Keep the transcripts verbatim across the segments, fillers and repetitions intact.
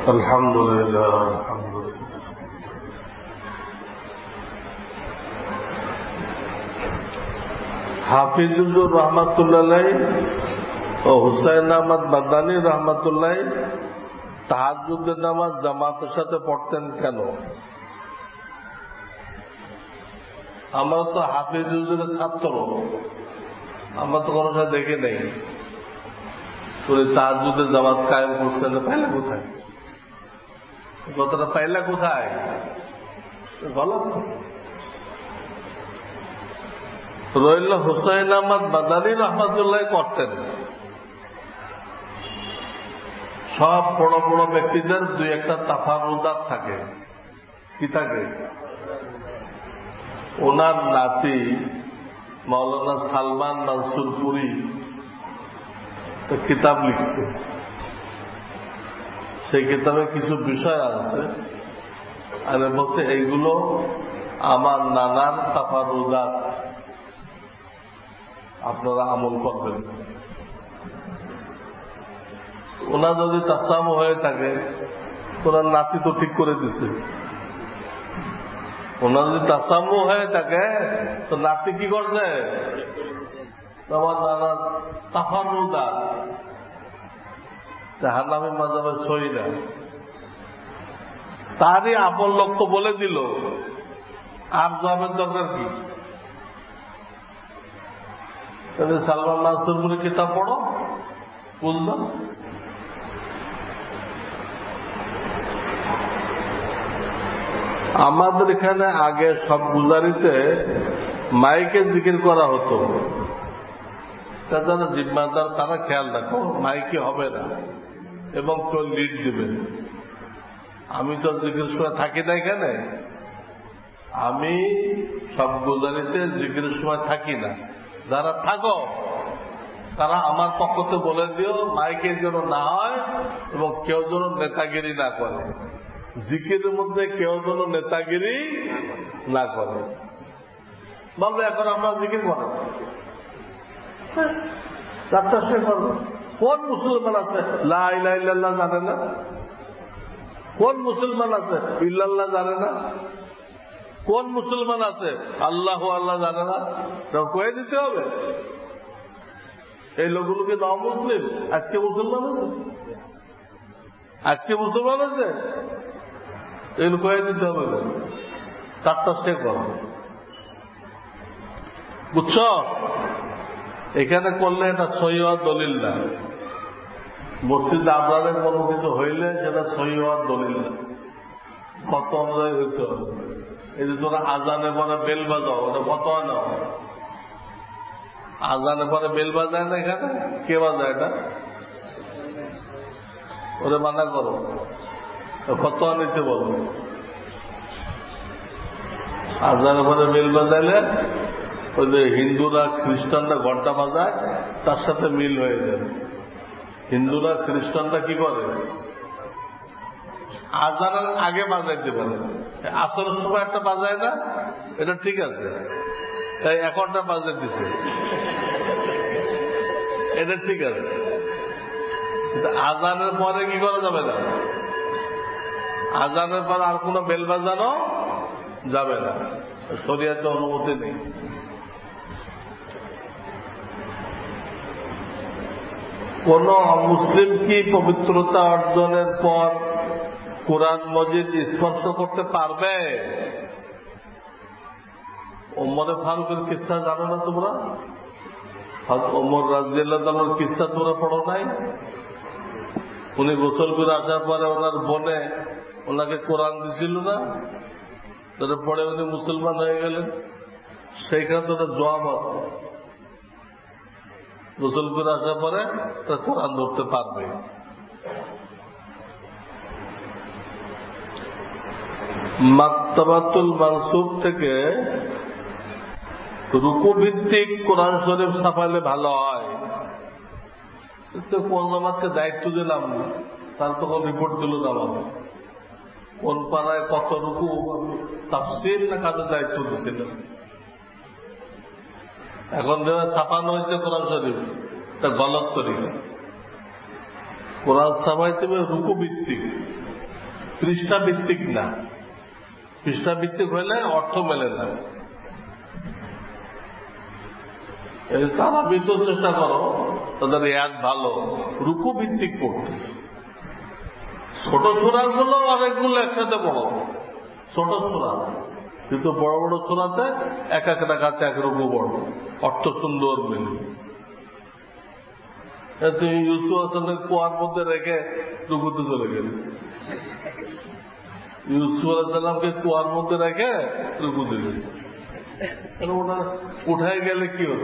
আলহামদুলিল্লাহ আলহামদুলিল্লাহ হাফিজুর রহমাতুল্লাহ ও হুসাইন আহমদ বাদানী রহমাতুল্লাহ তাহাজ্জুদের নামাজ জামাতের সাথে পড়তেন কেন? আমরা তো হাফিজুর ছাত্র, আমরা তো কোনো সময় দেখে নেই তুমি তাহাজ্জুদের জামাত কায়েম করছেন। পাইলা কোথায়? কথাটা পাইলা কোথায়? গলত রইল। হুসাইন আহমদ বাদানী রহমাতুল্লাহ করতেন। সব বড় বড় ব্যক্তিদের দুই একটা তাফারুদাত থাকে। কি থাকে? ওনার নাতি মাওলানা সালমান মানসুরপুরি কিতাব লিখছে। সেই কিতাবে কিছু বিষয় আছে আর বলছে এইগুলো আমার নানার তাফারুদাত, আপনারা আমল করবেন। ওনার যদি তাসামু হয়ে থাকে ওনার নাতি তো ঠিক করে দিছে। ওনার যদি তাসামু হয়ে থাকে তো নাতি কি করছে? আমার নানার তাফারুদাত হানাফি মাযহাবের সহি না, তারই আপন লক্ষ্য বলে দিল। আর জবাবের দরকার কি? সালমান মানসুরপুরি কিতাব পড়ো, বুঝলাম। আমাদের এখানে আগে সব গুজারিতে মাইকে জিকির করা হতো। যারা জিম্মাদার তারা খেয়াল রাখো মাইকে হবে না এবং কেউ লিড দেবে। আমি তো জিকির সময় থাকি না এখানে, আমি সব গুজারিতে জিকির সময় থাকি না। যারা থাকো তারা আমার পক্ষতে বলে দিও মাইকের যেন না হয় এবং কেউ যেন নেতাগিরি না করে। জিকিরের মধ্যে কেউ যেন নেতাগিরি না করে। বলবে এখন আমরা জিকির করি, চারটা শেষ করবো। কোন মুসলমান আছে লা ইলাহা ইল্লাল্লাহ জানে না? কোন মুসলমান আছে ইল্লাল্লাহ জানে না? কোন মুসলমান আছে আল্লাহ আল্লাহ জানে না? কয়ে দিতে হবে। এই লোকগুলোকে নাও মুসলিম, আজকে মুসলমান আছে, আজকে মুসলমান আছে, এগুলো কয়ে দিতে হবে। চারটা শেখ বুঝছ? এখানে করলে এটা সহি হওয়ার দলিল না। মসজিদ আবরারের কোনো কিছু হইলে সেটা সহি হওয়ার দলিল না, কত অনুযায়ী হইতে হবে। এই যে তোরা আজানে পরে বেল বাজাও, ওটা কত নাও। আজানে পরে বেল বাজায় না, এখানে কে বাজায়? এটা ওরে মানা করো, কত নিতে বলো। আজানে পরে বেল বাজাইলে ওই যে হিন্দুরা খ্রিস্টানরা ঘন্টা বাজায় তার সাথে মিল হয়ে যায়। হিন্দুরা খ্রিস্টানরা কি করে? আজানের আগে বাজাইতে পারে। আসরের সময় একটা বাজায় না, এটা ঠিক আছে, তাই এখনটা বাজাই দিছে, এটা ঠিক আছে। কিন্তু আজানের পরে কি করা যাবে না। আজানের পর আর কোনো বেল বাজানো যাবে না, শরিয়াতে অনুমতি নেই। কোন মুসলিম কি পবিত্রতা অর্জনের পর কোরআন মজিদ স্পর্শ করতে পারবে? ওমরে ফারুকের কিসসা জানো না তোমরা? ওমর রাদিয়াল্লাহু তাআলার কিসসা তোমরা পড়ো নাই? উনি গোসল করে আসার পরে ওনার বোনে ওনাকে কোরআন দিছিল না, তাহলে পরে উনি মুসলমান হয়ে গেলেন। সেইখানে তো জবাব আছে, গোসল করে আসার পরে তার কোরআন ধরতে পারবে। মাকতাবাতুল মানসুব থেকে রুকু ভিত্তিক কোরআন শরীফ ছাপাইলে ভালো হয়। কোন জামাতকে দায়িত্ব দিলাম, তার তো কোন রিপোর্ট দিল না আমাকে। কোন পাড়ায় কত রুকু তাফসীর না কাজের দায়িত্ব দিয়েছিলেন। এখন যেভাবে ছাপানো হয়েছে কোরআন শরীফ, এটা গলত তরিকা। কোরআন ছাপাইতে হবে রুকু ভিত্তিক, পৃষ্ঠা ভিত্তিক না। পৃষ্ঠা ভিত্তিক হইলে অর্থ মেলে না। তারা তো চেষ্টা করো তাদের ইয়াদ ভালো, রুকু ভিত্তিক পড়তে। ছোট সূরা গুলো অনেকগুলো একসাথে পড়ো, ছোট সূরা, কিন্তু বড় বড় সূরাতে এক এক রাকাতে এক রুকু পড়ো, অর্থ সুন্দর মিলে। তুমি ইউসুফ আসলে কুয়ার মধ্যে রেখে রুকুতে চলে গেলে, ইউসুফ আলাইহিসসালামকে কুয়ার মধ্যে রেখে রুকুতে গেলে, ওটা উঠায় গেলে কি হতো?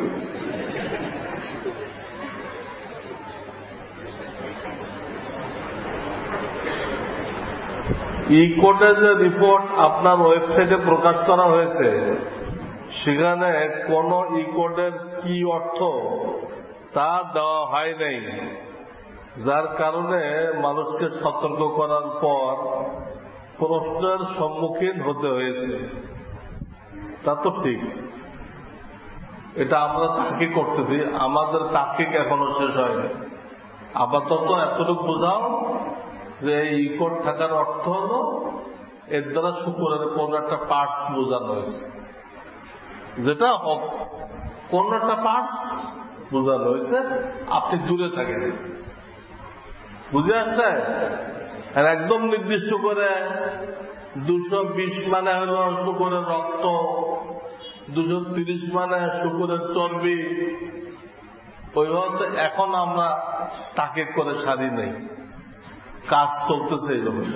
ই কোর্টের যে রিপোর্ট আপনার ওয়েবসাইটে প্রকাশ করা হয়েছে, সেখানে কোন ই কোর্টের কি অর্থ তা দেওয়া হয় নাই, যার কারণে মানুষকে সতর্ক করার পর প্রশ্নের সম্মুখীন হতে হয়েছে। তা তো ঠিক, এটা আমরা তাকে করতেছি, আমাদের তাকিক এখনো শেষ হয়নি। আপাতত এতটুকু বোঝাও যে এই ইকোট থাকার অর্থ হল এর দ্বারা শুকুরের কোন একটা পার্টস বোঝানো হয়েছে, যেটা হোক কোন একটা পার্টস বোঝানো হয়েছে, আপনি দূরে থাকেন। বুঝে আসছে? আর একদম নির্দিষ্ট করে দুশো বিশ মানে হল শুকুরের রক্ত, দুশো তিরিশ মানে শুকুরের চর্বি, ওইভাবে এখন আমরা তাকে করে সারি নেই, কাজ চলতেছে এই জন্য।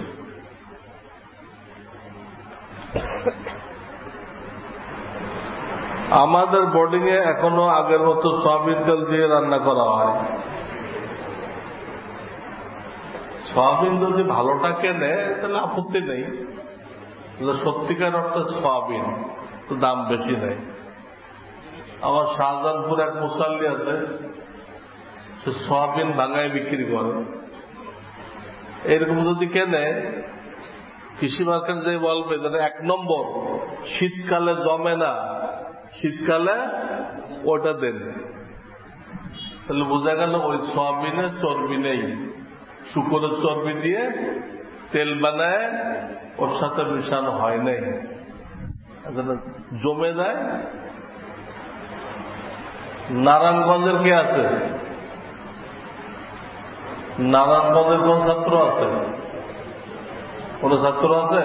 আমাদের বোর্ডিং এ এখনো আগের মতো সয়াবিন তেল দিয়ে রান্না করা হয়। সয়াবিন যদি ভালোটা কেনে তাহলে আপত্তি নেই, সত্যিকার অর্থে সয়াবিন তো দাম বেশি নেই। আমার শাহজাহানপুর এক মুসাল্লি আছে, সে সয়াবিন ভাঙায় বিক্রি করে। এরকম যদি কেনে, কৃষি মার্কেট যে বলবে এক নম্বর শীতকালে জমে না, শীতকালে ওটা দেন, তাহলে বোঝা গেল ওই সয়াবিনে চর্বি নেই, শুকরের চর্বি দিয়ে তেল বানায় ওর সাথে মিশানো হয় নাই, জমে যায়। নারায়ণগঞ্জের কে আছে? নারায়ণগঞ্জের কোন ছাত্র আছে? কোন ছাত্র আছে?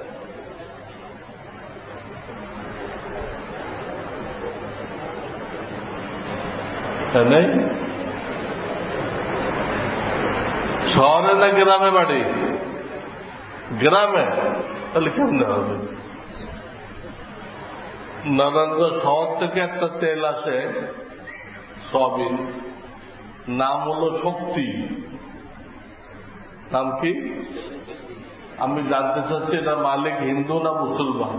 নেই? শহরে না গ্রামে বাড়ি? গ্রামে। তাহলে কেমনে হবে? নারায়ণগঞ্জ শহর থেকে একটা তেল আসে সয়াবিন, নাম হলো শক্তি। নাম কি? আমি জানতে চাচ্ছি এটা মালিক হিন্দু না মুসলমান।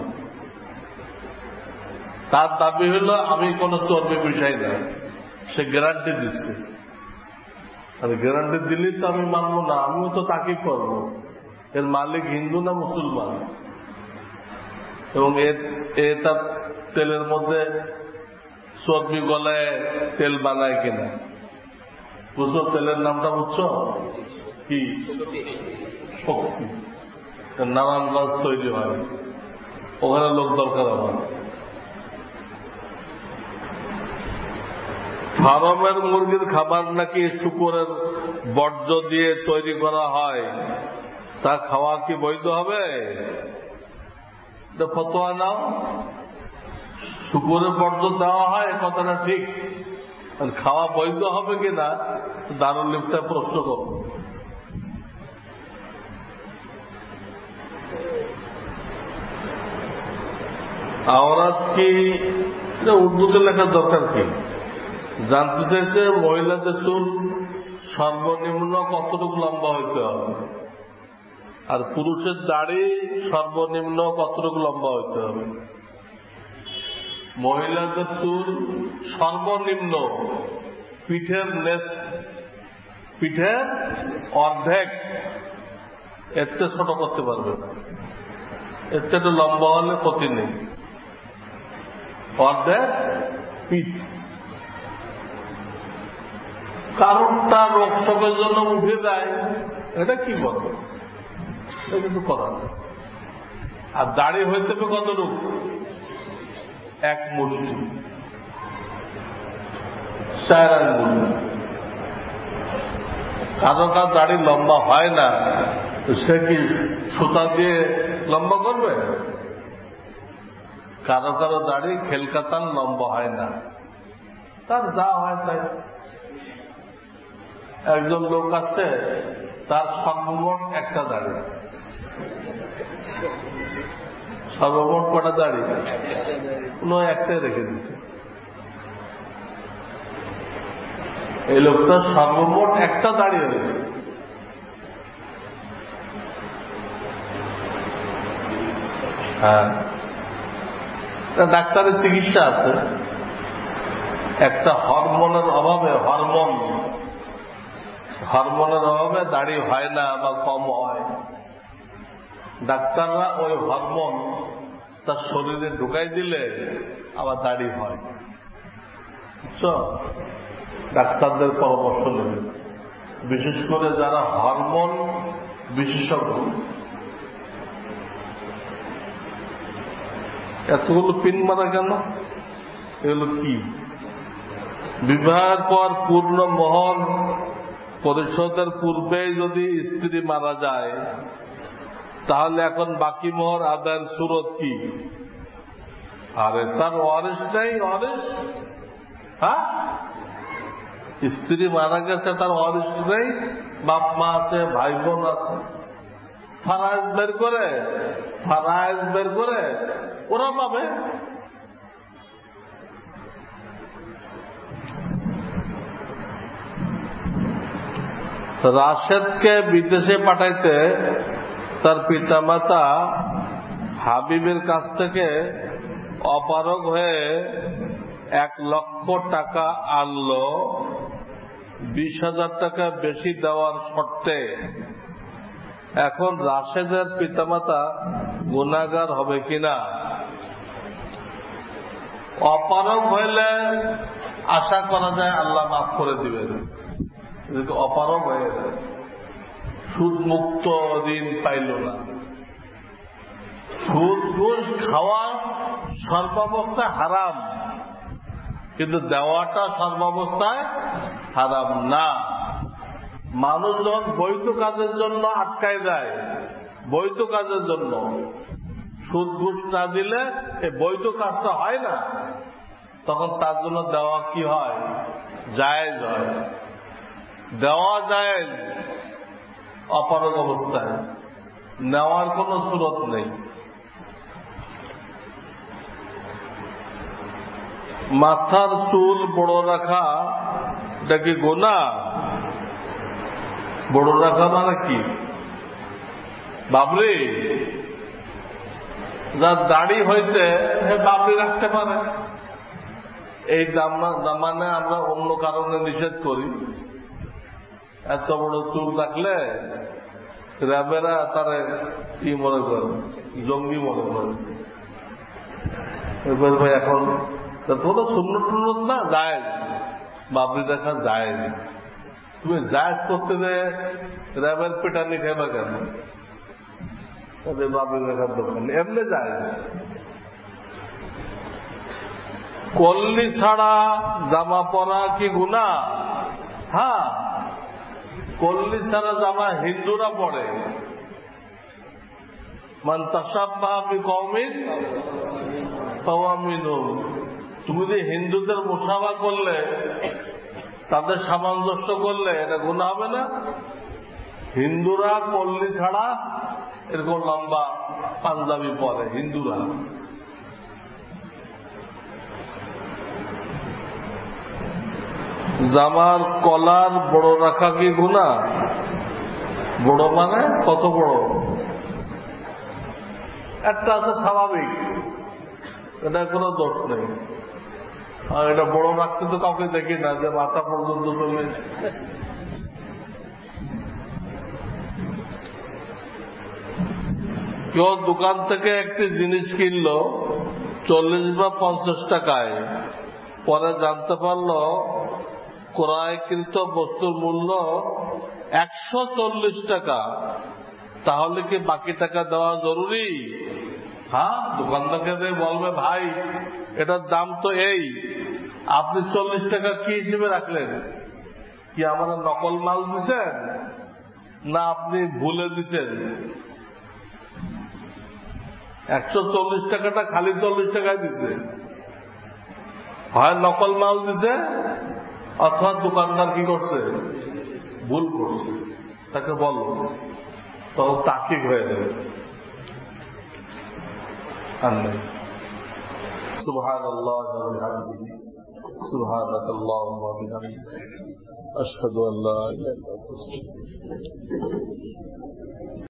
তার দাবি হল আমি কোন চর্বি মিশাই না, সে গ্যারান্টি দিচ্ছে। আর গ্যারান্টি দিলে তো আমি মানবো না, আমিও তো তাকে করব। এর মালিক হিন্দু না মুসলমান, এবং এটা তেলের মধ্যে চর্বি গলায় তেল বানায় কিনা বুঝছো? তেলের নামটা বুঝছো কি? শক্তি। নারায়ণগঞ্জ তৈরি হয়, ওখানে লোক দরকার আমার। ফার্মের মুরগির খাবার নাকি শুকরের বর্জ্য দিয়ে তৈরি করা হয়, তা খাওয়া কি বৈধ হবে? ফতোয়া নাও। শুকরের বর্জ্য দেওয়া হয় কথাটা ঠিক, খাওয়া বৈধ হবে কিনা দারুল ইফতায় প্রশ্ন করো। আওরাত কি উর্দুতে লেখার দরকার কি? জানতে চাইছে মহিলাদের চুল সর্বনিম্ন কতটুকু লম্বা হইতে হবে, আর পুরুষের দাড়ি সর্বনিম্ন কতটুকু লম্বা হইতে হবে। মহিলাদের চুল সর্বনিম্ন পিঠের নেস, পিঠের অর্ধেক, এর চেয়ে ছোট করতে পারবে না। এর চেয়ে একটু লম্বা হলে ক্ষতি নেই, অর্ধেক পিঠ। কারণটা রোগ শোকের জন্য উঠে যায়, এটা কি বলবো? এটা কিছু করার নেই। আর দাড়ি হইতে হবে কতটুকু? এক মুষ্টি, চার আঙ্গুল। কারো কার দাড়ি লম্বা হয় না, সে কি সুতা দিয়ে লম্বা করবে? কারো কারো দাড়ি খেলকাতান লম্বা হয় না, তার যা হয় তাই। একজন লোক আছে, তার সর্বমোট একটা দাড়ি। সর্বমোট কটা দাড়ি? কোনো একটাই রেখে দিচ্ছে। এই লোকটা সর্বমোট একটা দাড়ি হয়েছে। হ্যাঁ, ডাক্তারের চিকিৎসা আছে। একটা হরমোনের অভাবে, হরমোন হরমোনের অভাবে দাড়ি হয় না বা কম হয়। ডাক্তাররা ওই হরমোন তার শরীরে ঢুকাই দিলে আবার দাড়ি হয়। বুঝছো? ডাক্তারদের পরামর্শ নেবে, বিশেষ করে যারা হরমোন বিশেষজ্ঞ। এতগুলো পিন মারা কেন? এগুলো কি? বিবাহের পর পূর্ণ মোহর পরিশোধের পূর্বে যদি স্ত্রী মারা যায়, তাহলে এখন বাকি মোহর আদায়ের সুরত কি? আরে তার ওয়ারিশ নেই, ওয়ারিশ। হ্যাঁ, স্ত্রী মারা গেছে, তার ওয়ারিশ নেই, বাপ মা আছে, ভাই বোন আছে। ফারায়েজ বের করে, ফারায়েজ বের করে ওরা পাবে। রাশেদকে বিদেশে পাঠাইতে তার পিতামাতা হাবিবের কাছ থেকে অপারগ হয়ে এক লক্ষ টাকা আনলো, বিশ হাজার টাকা বেশি দেওয়ার শর্তে। এখন রাশেদের পিতামাতা গুনাহগার হবে কিনা? অপারগ হইলে আশা করা যায় আল্লাহ মাফ করে দিবেন। অপারগ হয়ে সুদ মুক্ত ঋণ পাইল না। সুদ ঘুষ খাওয়া সর্বাবস্থায় হারাম, কিন্তু দেওয়াটা সর্বাবস্থায় হারাম না। মানুষ যখন বৈধ কাজের জন্য আটকায় যায়, বৈধ কাজের জন্য সুদ ঘুষ না দিলে এই বৈধ কাজটা হয় না, তখন তার জন্য দেওয়া কি হয়? জায়েজ হয়। দেওয়া জায়েজ অপারগ অবস্থায়, নেওয়ার কোন সুরত নেই। মাথার চুল বড় রাখা এটা কি গুনাহ? বড় রাখা মানে কি? বাবরি, যার দাড়ি হয়েছে সে বাবরি রাখতে পারে। এই জামানে আমরা অন্য কারণে নিষেধ করি। এত বড় চুল রাখলে র্যাবেরা তারা কি মনে করে? জঙ্গি মনে করে। ভাই এখন কোনো সুন্নত টুন্নত না, জায়েজ। বাবরি রাখা জায়েজ। তুমি জায়েজ করতে যে র্যাবের পেটানি খাইবা কেন? তাদের বাবরি রাখার দোকান এমনি জায়েজ। কল্লি ছাড়া জামা পরা কি গুনাহ? হ্যাঁ, কল্লি ছাড়া জামা হিন্দুরা পড়ে। মান তাশাব্বাহা বিকওমিন ফাহুয়া মিনহুম। তুমি যে হিন্দুদের মুসাফা করলে, তাদের সামঞ্জস্য করলে, এটা গুনাহ হবে না? হিন্দুরা কল্লি ছাড়া এরকম লম্বা পাঞ্জাবি পরে, হিন্দুরা। জামার কলার বড় রাখা কি গুনাহ? বড় মানে কত বড়? একটা আছে স্বাভাবিক, এটা কোনো দোষ নেই। আর এটা বড় রাখতে তো কাউকে দেখি না যে মাথা পর্যন্ত চলে। কেউ দোকান থেকে একটি জিনিস কিনলো চল্লিশ বা পঞ্চাশ টাকায়, পরে জানতে পারলো ক্রয়কৃত বস্তুর মূল্য একশো চল্লিশ টাকা। তাহলে কি বাকি টাকা দেওয়া জরুরি? হ্যাঁ, দোকানদারকে বলবে ভাই এটার দাম তো এই, আপনি চল্লিশ টাকা কি হিসেবে রাখলেন? কি আমার নকল মাল দিচ্ছেন না আপনি ভুলে দিচ্ছেন? একশো চল্লিশ টাকাটা খালি চল্লিশ টাকায় দিছে, হয় নকল মাল দিছে অথবা দোকানদার কি করছে, ভুল করছে। তাকে বলো, তখন তাকিক হয়ে যাবে। সুবহানাল্লাহ ওয়া বিহামদিহি সুবহানাকাল্লাহুম্মা ওয়া বিহামদিকা আশহাদু আল্লা ইলাহা ইল্লা আনতা আস্তাগফিরুকা ওয়া আতুবু ইলাইক।